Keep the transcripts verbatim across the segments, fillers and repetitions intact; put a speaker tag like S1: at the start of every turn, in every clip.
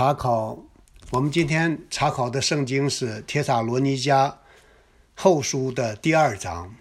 S1: 查考，我们今天查考的圣经是帖撒罗尼迦后书的第二章。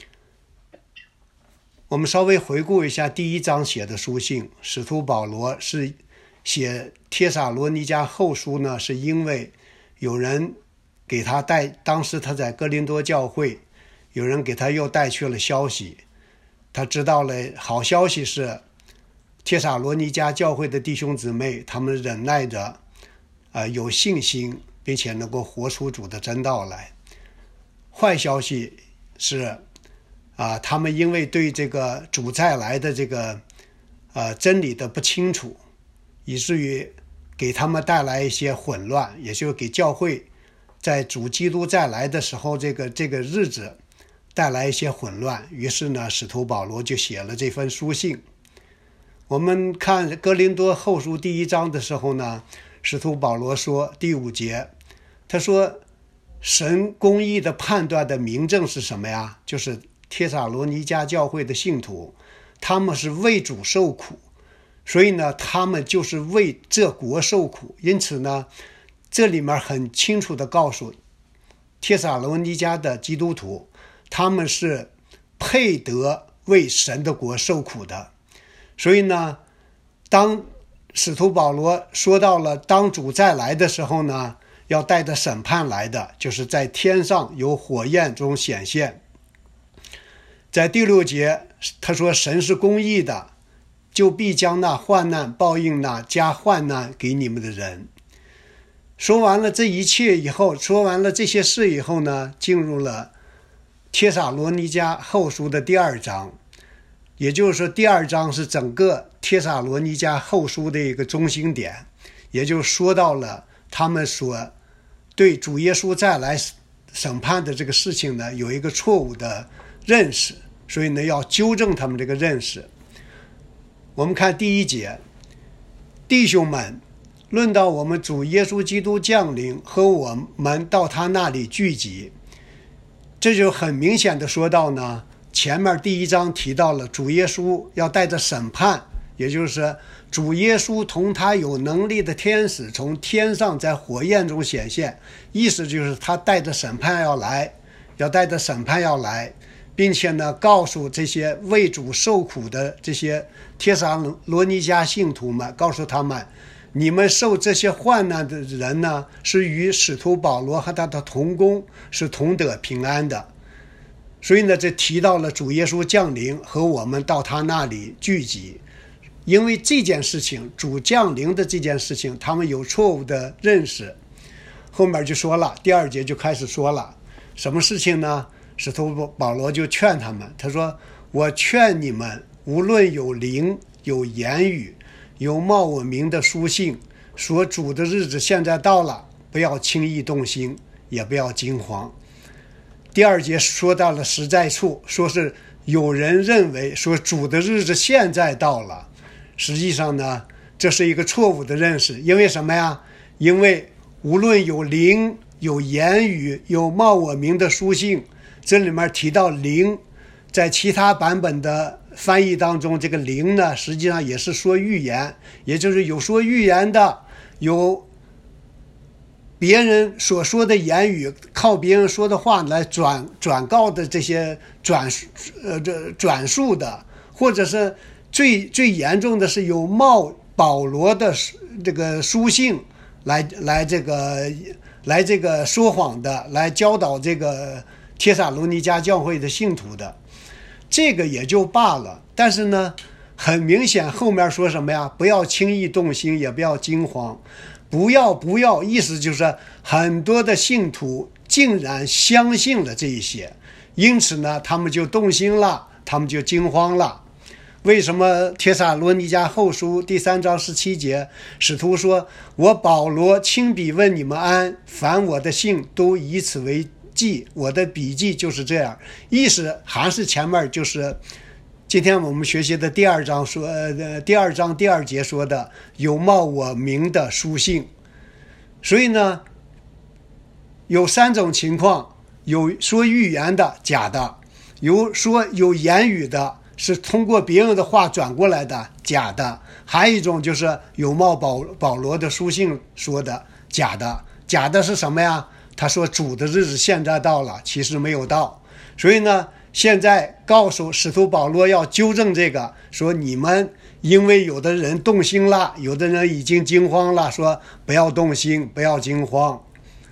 S1: 我们稍微回顾一下第一章写的书信，使徒保罗是写帖撒罗尼迦后书呢，是因为有人给他带，当时他在哥林多教会，有人给他又带去了消息，他知道了好消息是帖撒罗尼迦教会的弟兄姊妹，他们忍耐着，呃，有信心，并且能够活出主的真道来。坏消息是，啊，他们因为对这个主再来的这个，呃，真理的不清楚，以至于给他们带来一些混乱，也就是给教会在主基督再来的时候，这个这个日子带来一些混乱。于是呢，使徒保罗就写了这封书信。我们看哥林多后书第一章的时候呢，使徒保罗说第五节，他说神公义的判断的明证是什么呀？就是帖撒罗尼迦教会的信徒，他们是为主受苦，所以呢，他们就是为这国受苦。因此呢，这里面很清楚地告诉帖撒罗尼迦的基督徒，他们是配得为神的国受苦的。所以呢，当使徒保罗说到了当主再来的时候呢，要带着审判来的，就是在天上有火焰中显现。在第六节他说神是公义的，就必将那患难报应那加患难给你们的人。说完了这一切以后，说完了这些事以后呢，进入了帖撒罗尼迦后书的第二章。也就是说，第二章是整个帖撒罗尼迦后书的一个中心点，也就说到了他们所对主耶稣再来审判的这个事情呢，有一个错误的认识，所以呢，要纠正他们这个认识。我们看第一节，弟兄们，论到我们主耶稣基督降临和我们到他那里聚集，这就很明显的说到呢，前面第一章提到了主耶稣要带着审判，也就是主耶稣同他有能力的天使从天上在火焰中显现，意思就是他带着审判要来，要带着审判要来，并且呢，告诉这些为主受苦的这些帖撒罗尼迦信徒们，告诉他们，你们受这些患难的人呢，是与使徒保罗和他的同工是同得平安的。所以呢，这提到了主耶稣降临和我们到他那里聚集。因为这件事情，主降临的这件事情，他们有错误的认识。后面就说了，第二节就开始说了，什么事情呢？使徒保罗就劝他们，他说，我劝你们，无论有灵，有言语，有冒我名的书信，说主的日子现在到了，不要轻易动心，也不要惊慌。第二节说到了实在处，说是有人认为说主的日子现在到了，实际上呢，这是一个错误的认识。因为什么呀？因为无论有灵，有言语，有冒我名的书信，这里面提到灵，在其他版本的翻译当中，这个灵呢，实际上也是说预言，也就是有说预言的，有别人所说的言语，靠别人说的话来转转告的这些转呃这转述的，或者是最最严重的是有冒保罗的这个书信来来这个来这个说谎的，来教导这个帖撒罗尼迦教会的信徒的，这个也就罢了。但是呢，很明显后面说什么呀？不要轻易动心，也不要惊慌。不要不要，意思就是很多的信徒竟然相信了这一些，因此呢，他们就动心了，他们就惊慌了。为什么帖撒罗尼迦后书第三章十七节，使徒说，我保罗亲笔问你们安，凡我的信都以此为记，我的笔记就是这样。意思还是前面就是今天我们学习的第二章说，呃，第二章第二节说的有冒我名的书信。所以呢，有三种情况，有说预言的假的，有说有言语的是通过别人的话转过来的，假的；还有一种就是有冒保保罗的书信说的，假的。假的是什么呀？他说主的日子现在到了，其实没有到。所以呢，现在告诉使徒保罗要纠正这个，说你们因为有的人动心了，有的人已经惊慌了，说不要动心，不要惊慌。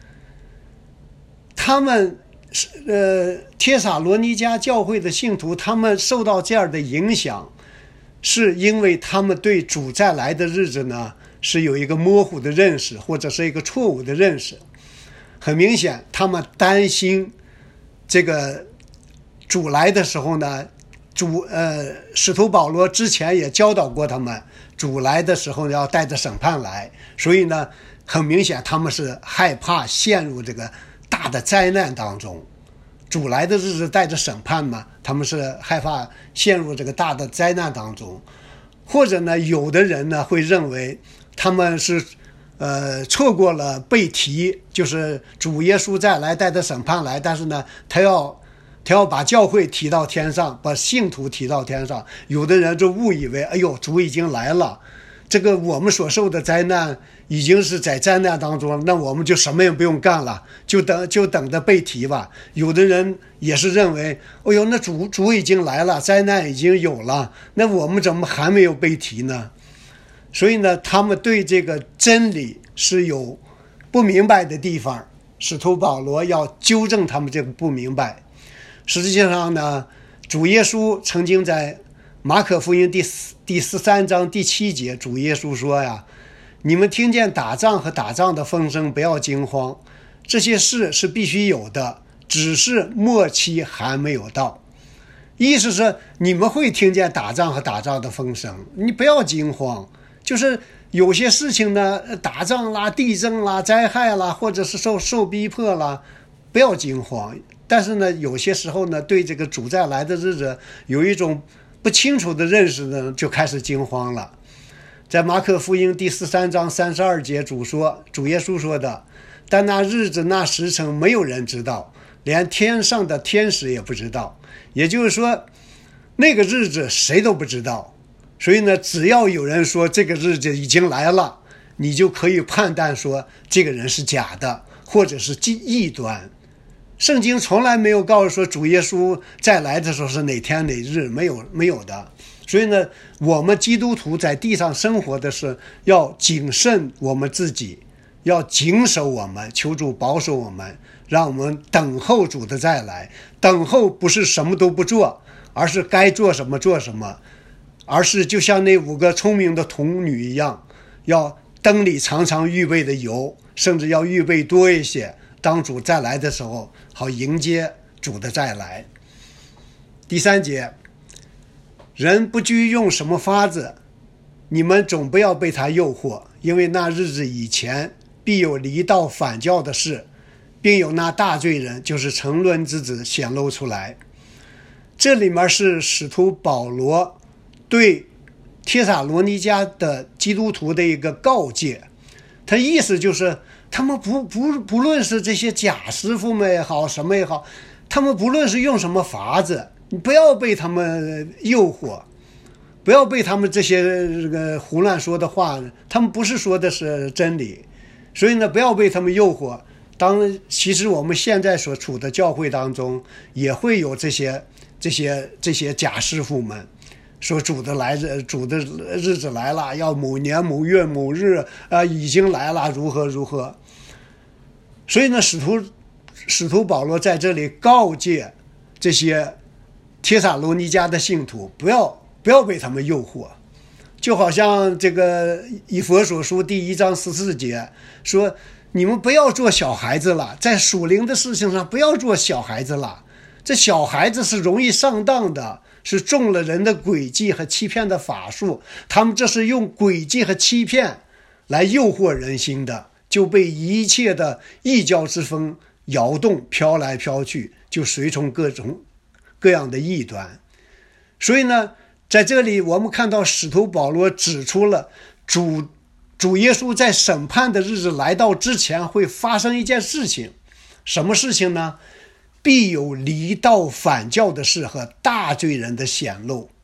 S1: 他们呃，帖撒罗尼迦教会的信徒，他们受到这样的影响，是因为他们对主再来的日子呢是有一个模糊的认识，或者是一个错误的认识。很明显，他们担心这个主来的时候呢，主呃，使徒保罗之前也教导过他们，主来的时候要带着审判来，所以呢，很明显他们是害怕陷入这个大的灾难当中。主来的日子带着审判嘛，他们是害怕陷入这个大的灾难当中。或者呢，有的人呢会认为他们是呃错过了被提，就是主耶稣再来带着审判来，但是呢他要他要把教会提到天上，把信徒提到天上。有的人就误以为，哎呦，主已经来了，这个我们所受的灾难已经是在灾难当中，那我们就什么也不用干了，就等就等着被提吧。有的人也是认为，哎呦，那主主已经来了，灾难已经有了，那我们怎么还没有被提呢？所以呢，他们对这个真理是有不明白的地方，使徒保罗要纠正他们这个不明白。实际上呢，主耶稣曾经在马可福音第第十三章第七节，主耶稣说呀，你们听见打仗和打仗的风声，不要惊慌，这些事是必须有的，只是末期还没有到。意思是你们会听见打仗和打仗的风声，你不要惊慌。就是有些事情呢，打仗啦、地震啦、灾害啦，或者是受受逼迫啦，不要惊慌。但是呢，有些时候呢，对这个主再来的日子有一种不清楚的认识呢，就开始惊慌了。在马可福音第十三章三十二节，主说，主耶稣说的，但那日子那时辰没有人知道，连天上的天使也不知道。也就是说，那个日子谁都不知道。所以呢，只要有人说这个日子已经来了，你就可以判断说这个人是假的，或者是异端。圣经从来没有告诉说主耶稣再来的时候是哪天哪日，没有没有的。所以呢，我们基督徒在地上生活的是要谨慎我们自己，要谨守我们，求主保守我们，让我们等候主的再来。等候不是什么都不做，而是该做什么做什么，而是就像那五个聪明的童女一样，要灯里常常预备的油，甚至要预备多一些，当主再来的时候好迎接主的再来。第三节，人不拘用什么法子，你们总不要被他诱惑，因为那日子以前必有离道反教的事，并有那大罪人，就是沉沦之子显露出来。这里面是使徒保罗对帖撒罗尼迦的基督徒的一个告诫，他意思就是他们不不不论是这些假师傅们也好，什么也好，他们不论是用什么法子，你不要被他们诱惑，不要被他们这些这个胡乱说的话，他们不是说的是真理，所以呢，不要被他们诱惑。当其实我们现在所处的教会当中，也会有这些这些这些假师傅们。说主的来日，主的日子来了，要某年某月某日啊、呃，已经来了，如何如何。所以呢，使徒使徒保罗在这里告诫这些帖撒罗尼迦的信徒，不要不要被他们诱惑。就好像这个以弗所书第一章十四节说，你们不要做小孩子了，在属灵的事情上不要做小孩子了。这小孩子是容易上当的，是中了人的诡计和欺骗的法术，他们这是用诡计和欺骗来诱惑人心的，就被一切的异教之风摇动，飘来飘去，就随从各种各样的异端。所以呢，在这里我们看到使徒保罗指出了主主耶稣在审判的日子来到之前会发生一件事情，什么事情呢？必有离道反教的事和大罪人的显露。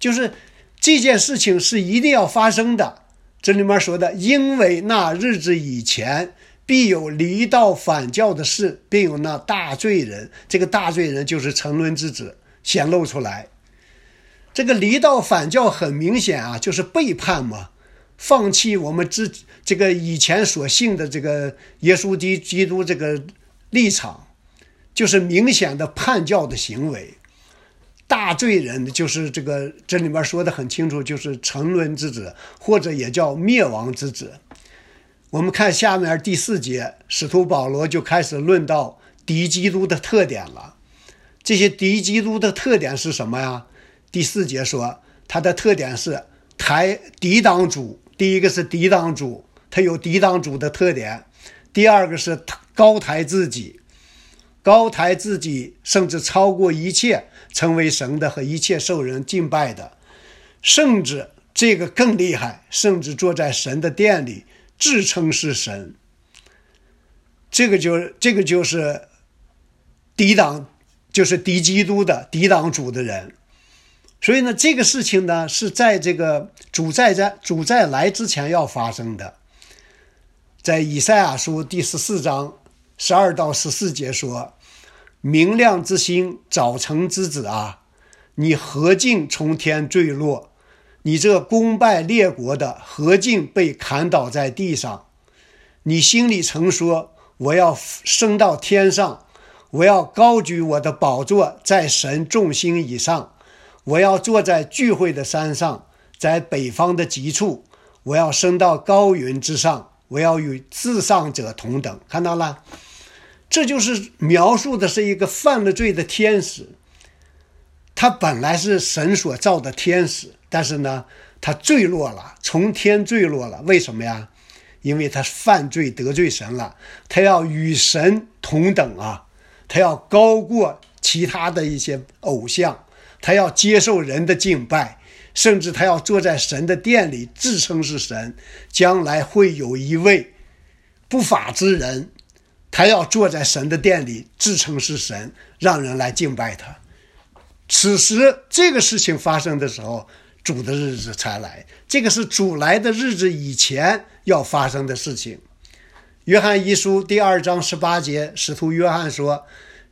S1: 就是这件事情是一定要发生的。这里面说的，因为那日子以前必有离道反教的事，并有那大罪人，这个大罪人就是沉沦之子显露出来。这个离道反教很明显啊，就是背叛嘛，放弃我们之这个以前所信的这个耶稣基督这个立场，就是明显的叛教的行为。大罪人就是这个这里面说的很清楚，就是沉沦之子，或者也叫灭亡之子。我们看下面第四节，使徒保罗就开始论到敌基督的特点了。这些敌基督的特点是什么呀？第四节说他的特点是抬抵挡主，第一个是抵挡主，他有抵挡主的特点。第二个是高抬自己，高抬自己甚至超过一切，成为神的和一切受人敬拜的，甚至这个更厉害，甚至坐在神的殿里自称是神。这个就这个就是抵挡，就是敌基督的抵挡主的人。所以呢，这个事情呢是在这个主再在主再来之前要发生的。在以赛亚书第十四章十二到十四节说，明亮之星，早晨之子啊，你何竟从天坠落？你这攻败列国的，何竟被砍倒在地上？你心里曾说，我要升到天上，我要高举我的宝座在神众星以上，我要坐在聚会的山上，在北方的极处，我要升到高云之上，我要与至上者同等。看到了，这就是描述的是一个犯了罪的天使。他本来是神所造的天使，但是呢他坠落了，从天坠落了。为什么呀？因为他犯罪得罪神了，他要与神同等啊，他要高过其他的一些偶像，他要接受人的敬拜，甚至他要坐在神的殿里自称是神。将来会有一位不法之人，他要坐在神的殿里自称是神，让人来敬拜他。此时这个事情发生的时候，主的日子才来，这个是主来的日子以前要发生的事情。约翰一书第二章十八节，使徒约翰说，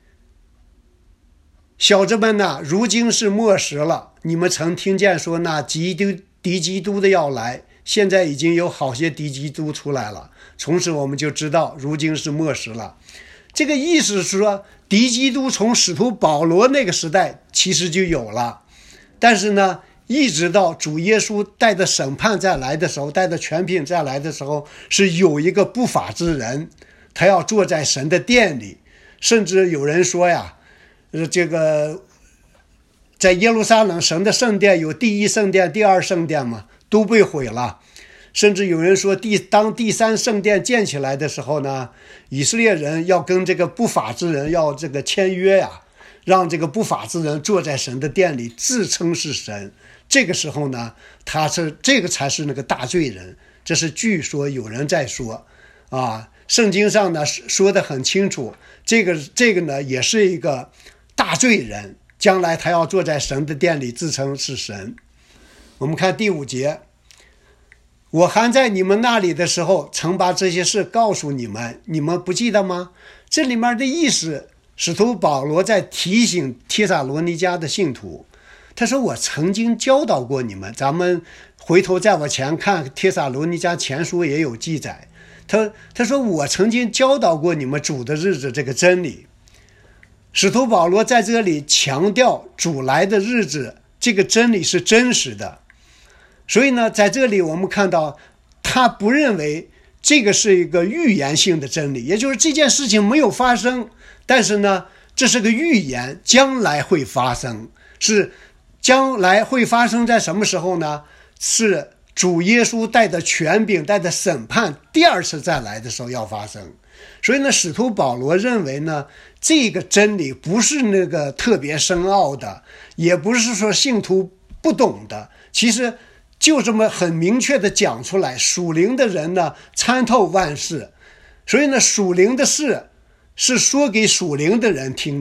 S1: 小子们哪，如今是末时了，你们曾听见说那基督敌基督的要来，现在已经有好些敌基督出来了，从此我们就知道如今是末时了。这个意思是说，敌基督从使徒保罗那个时代其实就有了，但是呢一直到主耶稣带着审判再来的时候，带着权柄再来的时候，是有一个不法之人，他要坐在神的殿里。甚至有人说呀，呃，这个在耶路撒冷神的圣殿有第一圣殿第二圣殿嘛，都被毁了。甚至有人说第当第三圣殿建起来的时候呢，以色列人要跟这个不法之人要这个签约呀，让这个不法之人坐在神的殿里自称是神。这个时候呢，他是这个才是那个大罪人。这是据说有人在说啊，圣经上呢说得很清楚，这个这个呢也是一个大罪人，将来他要坐在神的殿里自称是神。我们看第五节，我还在你们那里的时候，曾把这些事告诉你们，你们不记得吗？这里面的意思，使徒保罗在提醒帖撒罗尼迦的信徒，他说我曾经教导过你们。咱们回头再往前看帖撒罗尼迦前书也有记载，他他说我曾经教导过你们主的日子这个真理。使徒保罗在这里强调主来的日子这个真理是真实的。所以呢，在这里我们看到他不认为这个是一个预言性的真理，也就是这件事情没有发生，但是呢这是个预言，将来会发生。是将来会发生在什么时候呢？是主耶稣带着权柄带着审判第二次再来的时候要发生。所以呢，使徒保罗认为呢，这个真理不是那个特别深奥的，也不是说信徒不懂的，其实就这么很明确的讲出来。属灵的人呢参透万事，所以呢属灵的事是说给属灵的人听的，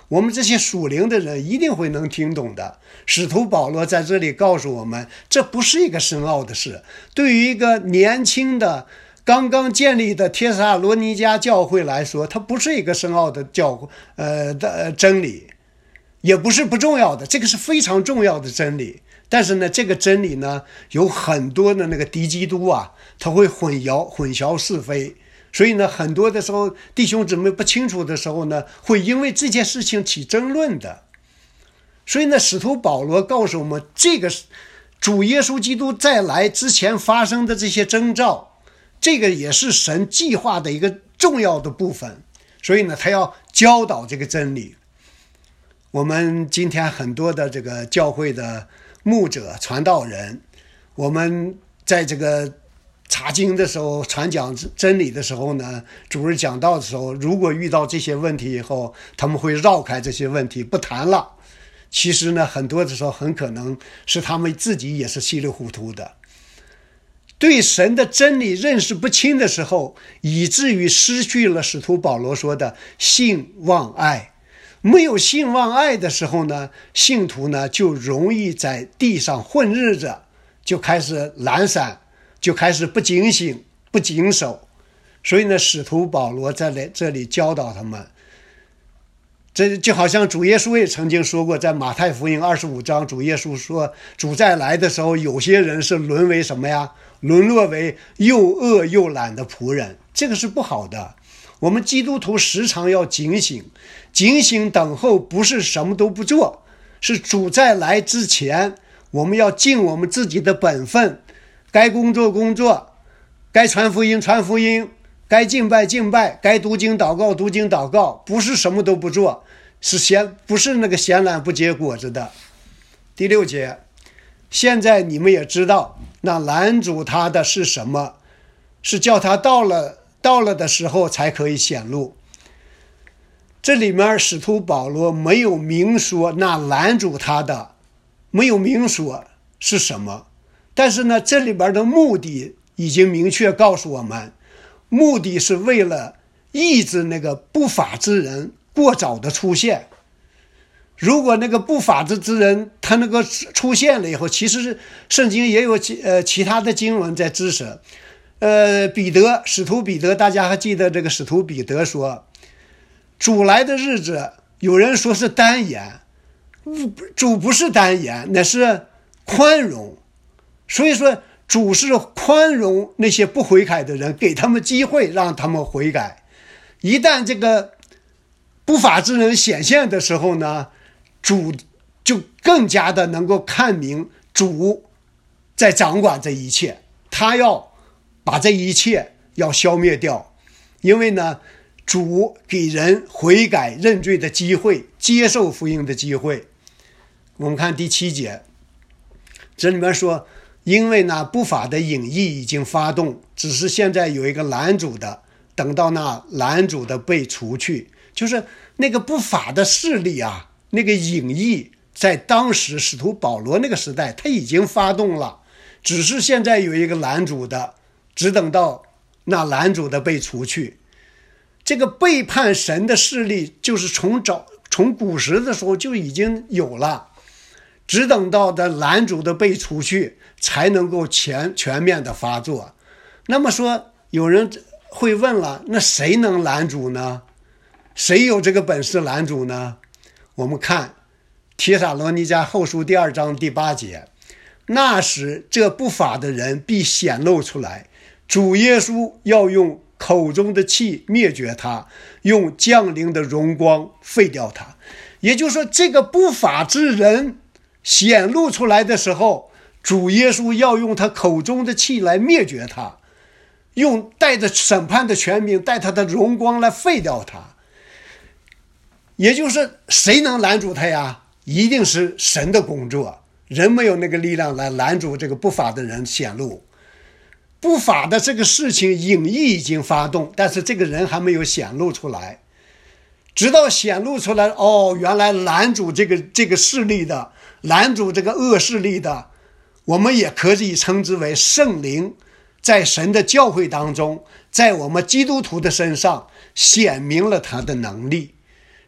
S1: 我们这些属灵的人一定会能听懂的。使徒保罗在这里告诉我们，这不是一个深奥的事。对于一个年轻的刚刚建立的帖撒罗尼迦教会来说，它不是一个深奥的教呃的真理，也不是不重要的，这个是非常重要的真理。但是呢，这个真理呢，有很多的那个敌基督啊，他会混淆混淆是非。所以呢，很多的时候弟兄姊妹不清楚的时候呢，会因为这件事情起争论的。所以呢，使徒保罗告诉我们，这个主耶稣基督再来之前发生的这些征兆，这个也是神计划的一个重要的部分。所以呢，他要教导这个真理。我们今天很多的这个教会的牧者传道人，我们在这个查经的时候，传讲真理的时候呢，主日讲道的时候，如果遇到这些问题以后，他们会绕开这些问题不谈了。其实呢，很多的时候很可能是他们自己也是稀里糊涂的，对神的真理认识不清的时候，以至于失去了使徒保罗说的信望爱。没有信望爱的时候呢，信徒呢就容易在地上混日子，就开始懒散，就开始不警醒不谨守。所以呢，使徒保罗在这里教导他们，这就好像主耶稣也曾经说过，在马太福音二十五章，主耶稣说，主再来的时候，有些人是沦为什么呀？沦落为又饿又懒的仆人，这个是不好的。我们基督徒时常要警醒，警醒等候，不是什么都不做，是主再来之前，我们要尽我们自己的本分，该工作工作，该传福音传福音，该敬拜敬拜，该读经祷告读经祷告，不是什么都不做，是闲不是那个闲懒不结果子的。第六节，现在你们也知道，那拦阻他的是什么？是叫他到了到了的时候才可以显露。这里面使徒保罗没有明说那拦阻他的，没有明说是什么，但是呢，这里边的目的已经明确告诉我们，目的是为了抑制那个不法之人过早的出现。如果那个不法之之人他那个出现了以后，其实圣经也有其呃其他的经文在支持。呃，彼得使徒彼得，大家还记得这个使徒彼得说，主来的日子，有人说是单言，主不是单言，那是宽容。所以说主是宽容那些不悔改的人，给他们机会让他们悔改。一旦这个不法之人显现的时候呢，主就更加的能够看明主在掌管这一切，他要把这一切要消灭掉。因为呢，主给人悔改认罪的机会，接受福音的机会。我们看第七节，这里面说，因为那不法的隐意已经发动，只是现在有一个拦阻的，等到那拦阻的被除去，就是那个不法的势力啊，那个隐意在当时使徒保罗那个时代他已经发动了，只是现在有一个拦阻的，只等到那拦阻的被除去。这个背叛神的势力就是从早从古时的时候就已经有了，只等到的拦阻的被除去，才能够全全面的发作。那么说，有人会问了，那谁能拦阻呢？谁有这个本事拦阻呢？我们看帖撒罗尼迦后书第二章第八节，那时这不法的人必显露出来，主耶稣要用口中的气灭绝他，用降临的荣光废掉他。也就是说，这个不法之人显露出来的时候，主耶稣要用他口中的气来灭绝他，用带着审判的权柄，带他的荣光来废掉他。也就是谁能拦住他呀？一定是神的工作，人没有那个力量来拦住这个不法的人显露。不法的这个事情隐意已经发动，但是这个人还没有显露出来。直到显露出来，哦，原来拦阻这个这个势力的，拦阻这个恶势力的，我们也可以称之为圣灵在神的教会当中，在我们基督徒的身上显明了他的能力。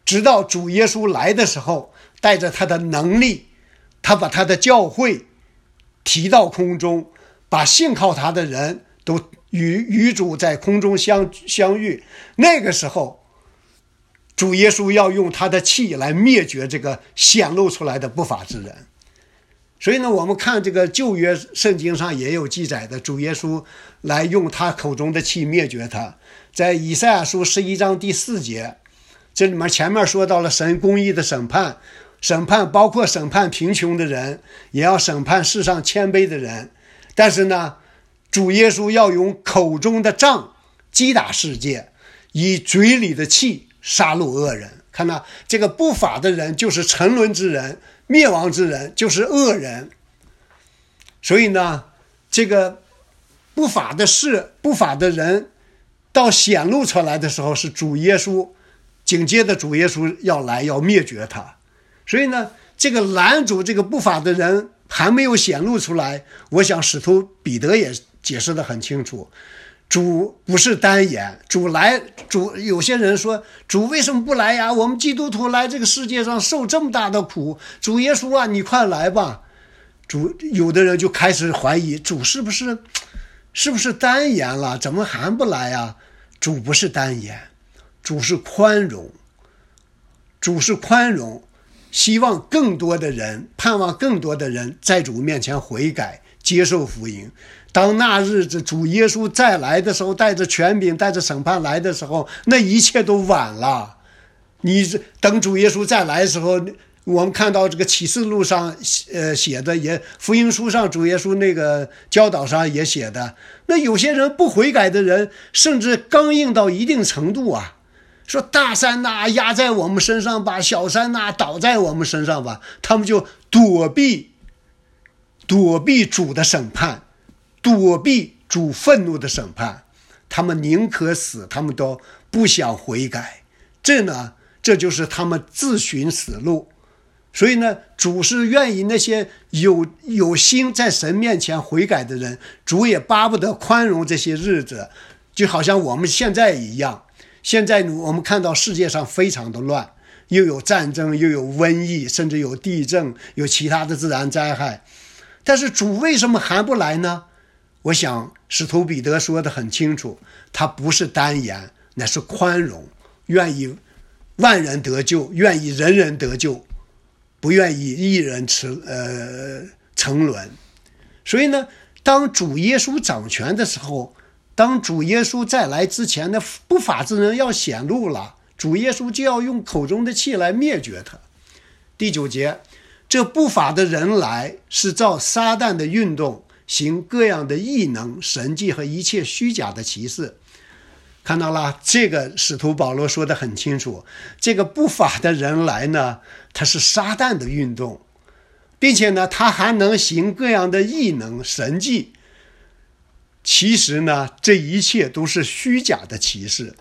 S1: 直到主耶稣来的时候，带着他的能力，他把他的教会提到空中，把信靠他的人都与与主在空中相相遇。那个时候，主耶稣要用他的气来灭绝这个显露出来的不法之人。所以呢，我们看这个旧约圣经上也有记载的，主耶稣来用他口中的气灭绝他。在以赛亚书十一章第四节，这里面前面说到了神公义的审判，审判包括审判贫穷的人，也要审判世上谦卑的人。但是呢，主耶稣要用口中的杖击打世界，以嘴里的气杀戮恶人。看到这个不法的人就是沉沦之人，灭亡之人就是恶人。所以呢，这个不法的事，不法的人到显露出来的时候，是主耶稣，紧接着主耶稣要来，要灭绝他。所以呢，这个拦阻这个不法的人还没有显露出来，我想使徒彼得也解释得很清楚，主不是单言，主来，主有些人说主为什么不来呀？我们基督徒来这个世界上受这么大的苦，主耶稣啊，你快来吧。主有的人就开始怀疑主是不是是不是单言了，怎么还不来呀？主不是单言，主是宽容，主是宽容，希望更多的人，盼望更多的人在主面前悔改，接受福音。当那日子主耶稣再来的时候，带着权柄，带着审判来的时候，那一切都晚了。你等主耶稣再来的时候，我们看到这个启示录上呃写的，也福音书上主耶稣那个教导上也写的，那有些人不悔改的人，甚至刚硬到一定程度啊，说大山呐压在我们身上吧，小山呐倒在我们身上吧，他们就躲避躲避主的审判，躲避主愤怒的审判，他们宁可死，他们都不想悔改。这呢，这就是他们自寻死路。所以呢，主是愿意那些有有心在神面前悔改的人，主也巴不得宽容这些日子，就好像我们现在一样。现在我们看到世界上非常的乱，又有战争，又有瘟疫，甚至有地震，有其他的自然灾害。但是主为什么还不来呢？我想使徒彼得说得很清楚，他不是单言，乃是宽容，愿意万人得救，愿意人人得救，不愿意一人吃呃沉沦。所以呢，当主耶稣掌权的时候，当主耶稣再来之前的不法之人要显露了，主耶稣就要用口中的气来灭绝他。第九节，这不法的人来是照撒旦的运动，行各样的异能、神迹和一切虚假的奇事。看到了，这个使徒保罗说得很清楚，这个不法的人来呢，他是撒旦的运动，并且呢，他还能行各样的异能、神迹。其实呢，这一切都是虚假的奇事。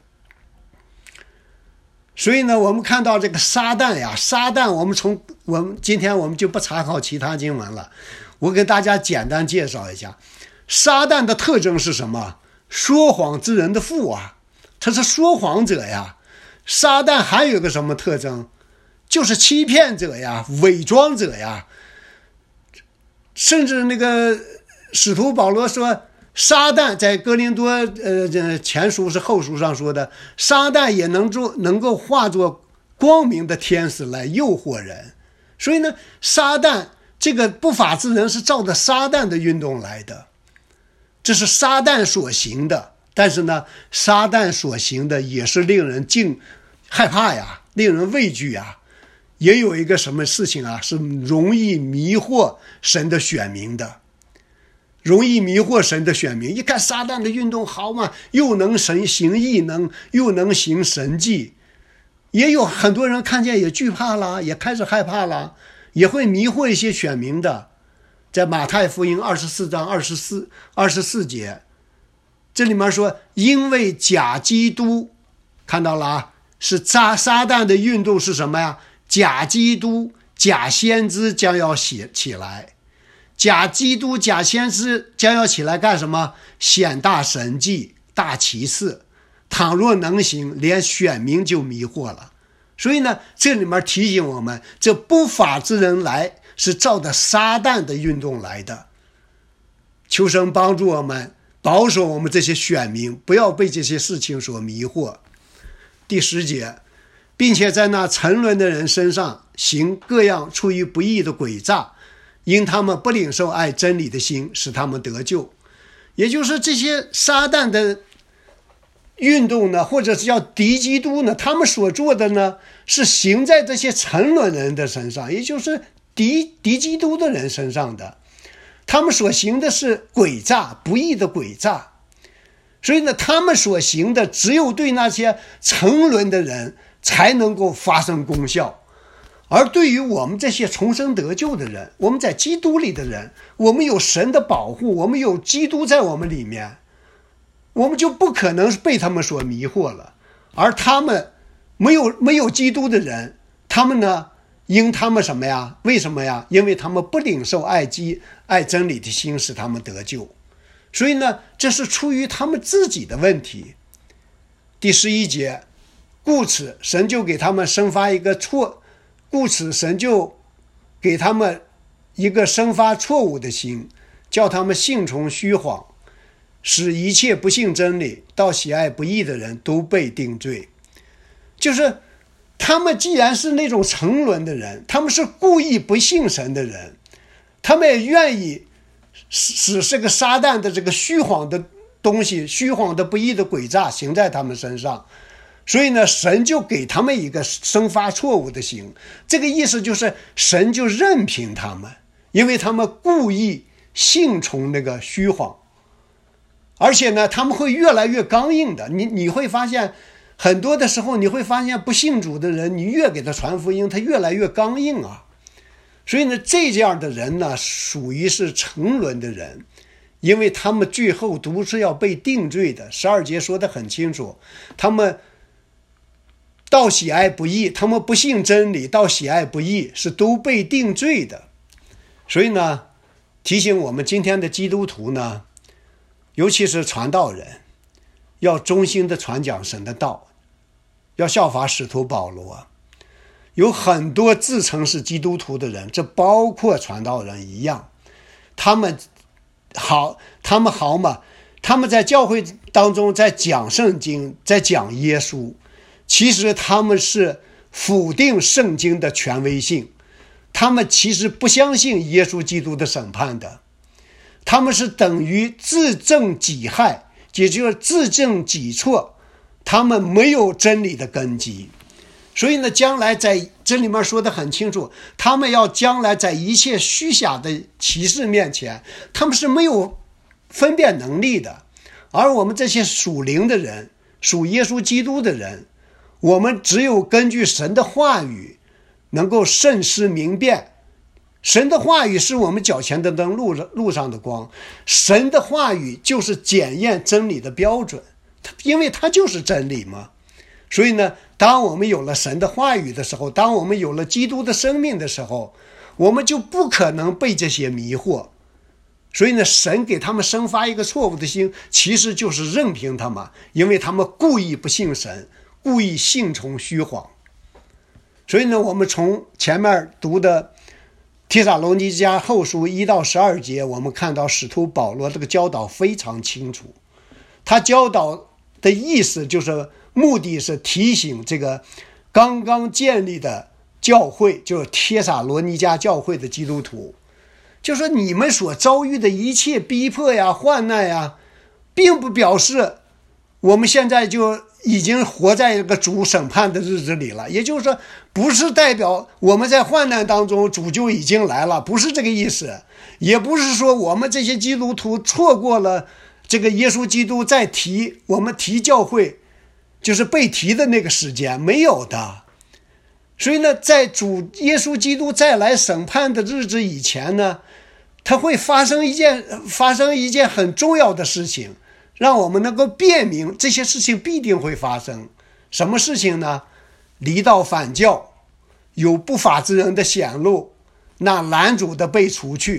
S1: 所以呢，我们看到这个撒旦呀，撒旦，我们从我们今天我们就不查考其他经文了，我给大家简单介绍一下，撒旦的特征是什么？说谎之人的父啊，他是说谎者呀。撒旦还有一个什么特征？就是欺骗者呀，伪装者呀。甚至那个使徒保罗说，撒旦在哥林多呃前书是后书上说的，撒旦也能做能够化作光明的天使来诱惑人。所以呢，撒旦这个不法之人是照着撒旦的运动来的，这是撒旦所行的。但是呢，撒旦所行的也是令人敬害怕呀，令人畏惧呀。也有一个什么事情啊，是容易迷惑神的选民的。容易迷惑神的选民，一看撒旦的运动好嘛，又能神行异能，又能行神迹，也有很多人看见也惧怕了，也开始害怕了，也会迷惑一些选民的。在马太福音二十四章二十四二十四节，这里面说，因为假基督，看到了啊，是撒撒旦的运动是什么呀？假基督、假先知将要起起来。假基督、假先知将要起来干什么？显大神迹、大奇事。倘若能行，连选民就迷惑了。 所以呢，这里面提醒我们，这不法之人来是照着撒旦的运动来的。求神帮助我们，保守我们这些选民，不要被这些事情所迷惑。第十节，并且在那沉沦的人身上行各样出于不义的诡诈，因他们不领受爱真理的心，使他们得救。也就是这些撒旦的运动呢，或者是叫敌基督呢，他们所做的呢，是行在这些沉沦人的身上，也就是敌敌基督的人身上的。他们所行的是诡诈，不义的诡诈。所以呢，他们所行的只有对那些沉沦的人才能够发生功效。而对于我们这些重生得救的人，我们在基督里的人，我们有神的保护，我们有基督在我们里面，我们就不可能被他们所迷惑了。而他们没有没有基督的人，他们呢，因他们什么呀？为什么呀？因为他们不领受爱基爱真理的心，使他们得救。所以呢，这是出于他们自己的问题。第十一节，故此神就给他们生发一个错，故此神就给他们一个生发错误的心，叫他们信从虚谎，使一切不信真理到喜爱不义的人都被定罪。就是他们既然是那种沉沦的人，他们是故意不信神的人，他们也愿意使这个撒旦的这个虚谎的东西，虚谎的不义的诡诈行在他们身上。所以呢，神就给他们一个生发错误的心，这个意思就是神就任凭他们，因为他们故意信从那个虚谎。而且呢，他们会越来越刚硬的。你你会发现很多的时候，你会发现不信主的人，你越给他传福音，他越来越刚硬啊。所以呢，这样的人呢，属于是沉沦的人，因为他们最后都是要被定罪的。十二节说得很清楚，他们到喜爱不义，他们不信真理，到喜爱不义，是都被定罪的。所以呢，提醒我们今天的基督徒呢，尤其是传道人，要忠心的传讲神的道，要效法使徒保罗。有很多自称是基督徒的人，这包括传道人一样，他们好，他们好嘛？他们在教会当中在讲圣经，在讲耶稣，其实他们是否定圣经的权威性，他们其实不相信耶稣基督的审判的，他们是等于自证己害，也就是自证己错，他们没有真理的根基。所以呢，将来在这里面说得很清楚，他们要将来在一切虚假的启示面前，他们是没有分辨能力的。而我们这些属灵的人，属耶稣基督的人，我们只有根据神的话语能够慎思明辨。神的话语是我们脚前的灯，路上路上的光，神的话语就是检验真理的标准，因为它就是真理嘛。所以呢，当我们有了神的话语的时候，当我们有了基督的生命的时候，我们就不可能被这些迷惑。所以呢，神给他们生发一个错误的心，其实就是任凭他们，因为他们故意不信神，故意信从虚谎。所以呢，我们从前面读的帖撒罗尼迦后书一到十二节，我们看到使徒保罗这个教导非常清楚。他教导的意思就是目的是提醒这个刚刚建立的教会，就是帖撒罗尼迦教会的基督徒，就说你们所遭遇的一切逼迫呀、患难呀，并不表示我们现在就已经活在一个主审判的日子里了，也就是说，不是代表我们在患难当中主就已经来了，不是这个意思。也不是说我们这些基督徒错过了这个耶稣基督再提我们提教会就是被提的那个时间，没有的。所以呢，在主耶稣基督再来审判的日子以前呢，它会发生一件发生一件很重要的事情，让我们能够辨明这些事情必定会发生。什么事情呢？离道反教，有不法之人的显露，那拦阻的被除去，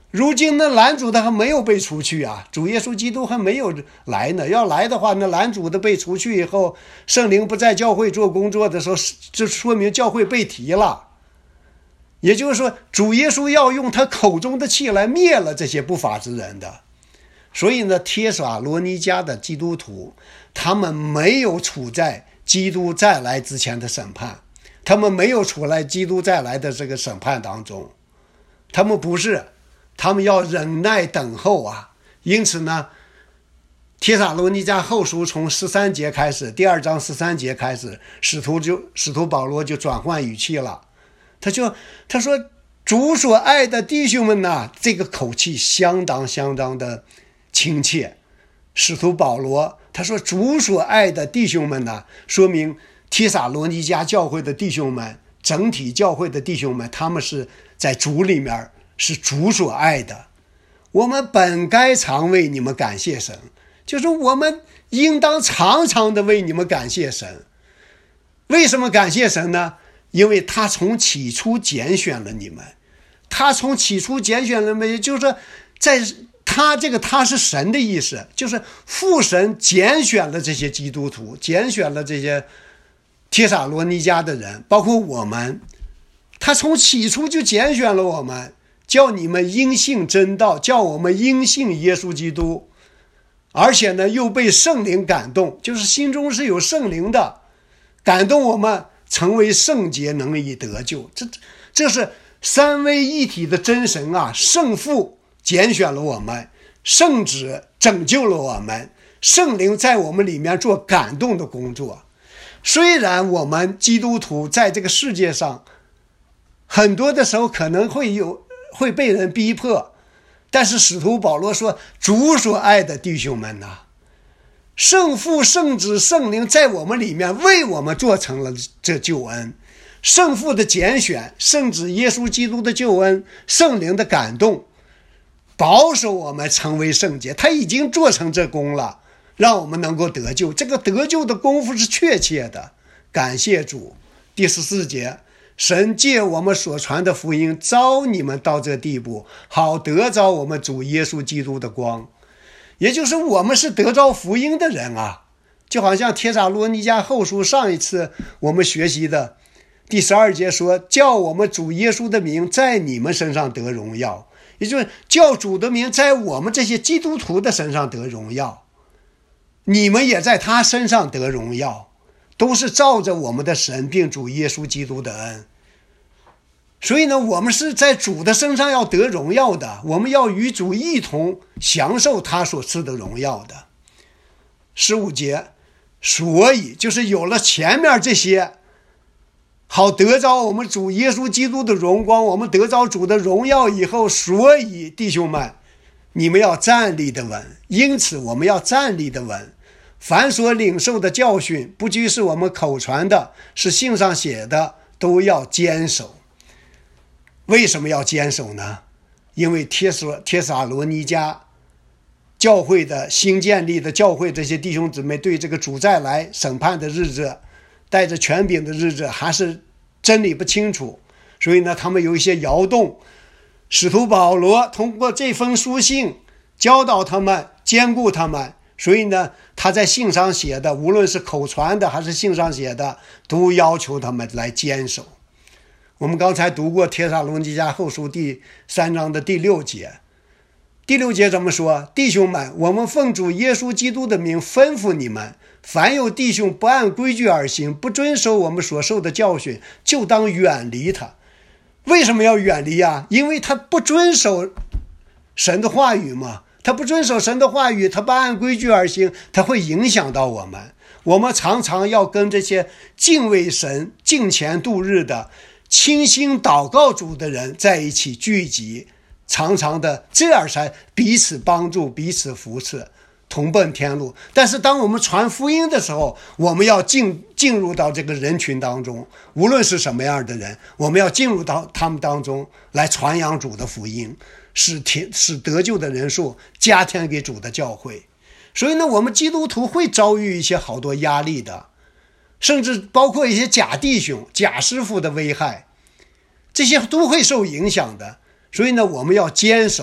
S1: 如今那拦阻的还没有被除去啊，主耶稣基督还没有来呢。要来的话，那拦阻的被除去以后，圣灵不在教会做工作的时候，这说明教会被提了。也就是说，主耶稣要用他口中的气来灭了这些不法之人的。所以呢，帖撒罗尼迦的基督徒，他们没有处在基督再来之前的审判，他们没有处在基督再来的这个审判当中，他们不是，他们要忍耐等候啊。因此呢，帖撒罗尼迦后书从十三节开始，第二章十三节开始，使徒就使徒保罗就转换语气了，他就他说：“主所爱的弟兄们呐，这个口气相当相当的亲切。使徒保罗他说：“主所爱的弟兄们呐，说明帖撒罗尼迦教会的弟兄们，整体教会的弟兄们，他们是在主里面是主所爱的。我们本该常为你们感谢神，就是我们应当常常的为你们感谢神。为什么感谢神呢？因为他从起初拣选了你们，他从起初拣选了你们，也就是说，在他这个他是神的意思，就是父神拣选了这些基督徒，拣选了这些帖撒罗尼迦的人，包括我们，他从起初就拣选了我们，叫你们因信真道，叫我们因信耶稣基督，而且呢又被圣灵感动，就是心中是有圣灵的，感动我们成为圣洁，能以得救。这这是三位一体的真神啊，圣父拣选了我们，圣子拯救了我们，圣灵在我们里面做感动的工作。虽然我们基督徒在这个世界上很多的时候可能会有会被人逼迫，但是使徒保罗说：“主所爱的弟兄们呐，圣父、圣子、圣灵在我们里面为我们做成了这救恩。圣父的拣选，圣子耶稣基督的救恩，圣灵的感动，保守我们成为圣洁，他已经做成这功了，让我们能够得救。这个得救的功夫是确切的，感谢主。”第十四节，神借我们所传的福音招你们到这地步，好得着我们主耶稣基督的光。也就是我们是得着福音的人啊，就好像帖撒罗尼迦后书上一次我们学习的第十二节说，叫我们主耶稣的名在你们身上得荣耀，也就是叫主的名在我们这些基督徒的身上得荣耀，你们也在他身上得荣耀，都是照着我们的神并主耶稣基督的恩。所以呢，我们是在主的身上要得荣耀的，我们要与主一同享受他所赐的荣耀的。十五节，所以就是有了前面这些，好得着我们主耶稣基督的荣光，我们得着主的荣耀以后，所以弟兄们，你们要站立的稳。因此我们要站立的稳，凡所领受的教训，不拘是我们口传的，是信上写的，都要坚守。为什么要坚守呢？因为帖撒帖撒罗尼迦教会的新建立的教会，这些弟兄姊妹对这个主再来审判的日子，带着权柄的日子还是真理不清楚，所以呢他们有一些摇动。使徒保罗通过这封书信教导他们，兼顾他们，所以呢他在信上写的，无论是口传的还是信上写的，都要求他们来坚守。我们刚才读过帖撒罗尼迦后书第三章的第六节，第六节怎么说？弟兄们，我们奉主耶稣基督的名吩咐你们，凡有弟兄不按规矩而行，不遵守我们所受的教训，就当远离他。为什么要远离啊？因为他不遵守神的话语嘛，他不遵守神的话语，他不按规矩而行，他会影响到我们。我们常常要跟这些敬畏神、敬虔度日的倾心祷告主的人在一起聚集，常常的，这样才彼此帮助，彼此扶持，同奔天路。但是当我们传福音的时候，我们要进进入到这个人群当中，无论是什么样的人，我们要进入到他们当中来传扬主的福音，使使得救的人数加添给主的教会。所以呢，我们基督徒会遭遇一些好多压力的，甚至包括一些假弟兄、假师傅的危害，这些都会受影响的。所以呢，我们要坚守，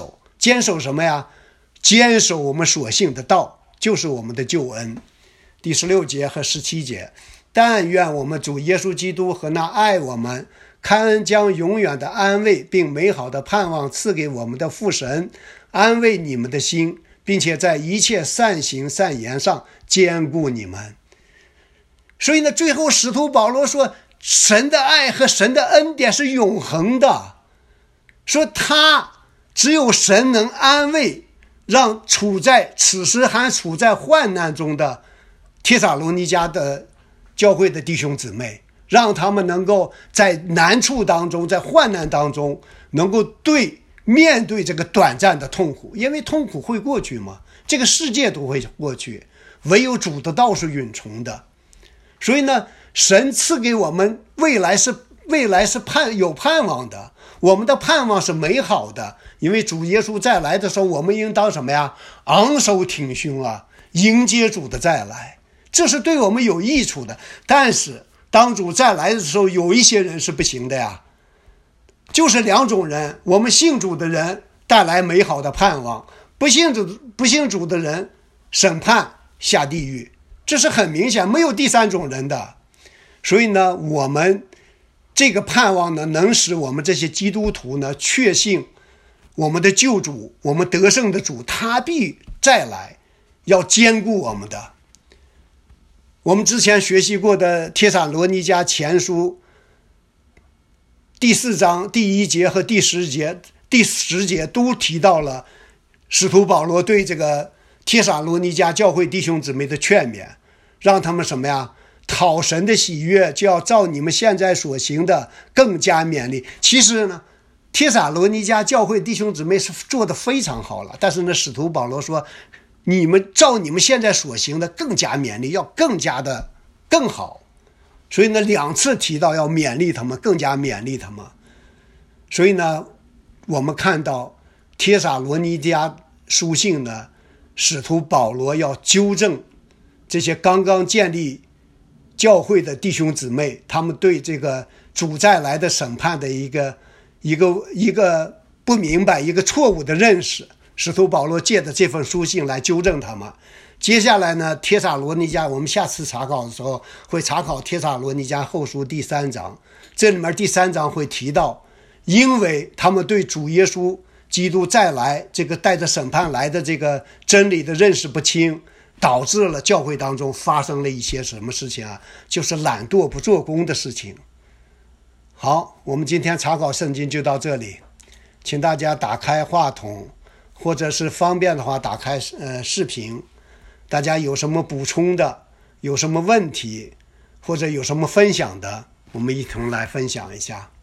S1: 坚守什么呀？坚守我们所信的道，就是我们的救恩。第十六节和十七节，但愿我们主耶稣基督和那爱我们、开恩将永远的安慰并美好的盼望赐给我们的父神，安慰你们的心，并且在一切善行善言上坚固你们。所以呢，最后使徒保罗说，神的爱和神的恩典是永恒的，说他只有神能安慰让处在此时还处在患难中的帖撒罗尼迦的教会的弟兄姊妹，让他们能够在难处当中，在患难当中，能够对面对这个短暂的痛苦，因为痛苦会过去嘛，这个世界都会过去，唯有主的道是永存的。所以呢，神赐给我们未来是未来是盼有盼望的，我们的盼望是美好的，因为主耶稣再来的时候，我们应当什么呀？昂首挺胸啊，迎接主的再来，这是对我们有益处的。但是当主再来的时候，有一些人是不行的呀，就是两种人，我们信主的人带来美好的盼望，不信主不信主的人审判下地狱，这是很明显，没有第三种人的。所以呢，我们这个盼望呢，能使我们这些基督徒呢确信我们的救主，我们得胜的主，他必再来，要兼顾我们的。我们之前学习过的帖撒罗尼迦前书第四章第一节和第十节第十节都提到了使徒保罗对这个帖撒罗尼迦教会弟兄姊妹的劝勉，让他们什么呀？讨神的喜悦，就要照你们现在所行的更加勉励。其实呢，帖撒罗尼迦教会弟兄姊妹是做得非常好了，但是呢，使徒保罗说，你们照你们现在所行的更加勉励，要更加的更好。所以呢，两次提到要勉励他们，更加勉励他们。所以呢，我们看到帖撒罗尼迦书信呢，使徒保罗要纠正这些刚刚建立教会的弟兄姊妹，他们对这个主再来的审判的一个一个一个不明白，一个错误的认识。使徒保罗借着这份书信来纠正他们。接下来呢，帖撒罗尼迦，我们下次查考的时候会查考帖撒罗尼迦后书第三章，这里面第三章会提到，因为他们对主耶稣基督再来这个带着审判来的这个真理的认识不清，导致了教会当中发生了一些什么事情啊？就是懒惰不做工的事情。好，我们今天查考圣经就到这里，请大家打开话筒，或者是方便的话打开呃视频，大家有什么补充的，有什么问题，或者有什么分享的，我们一同来分享一下。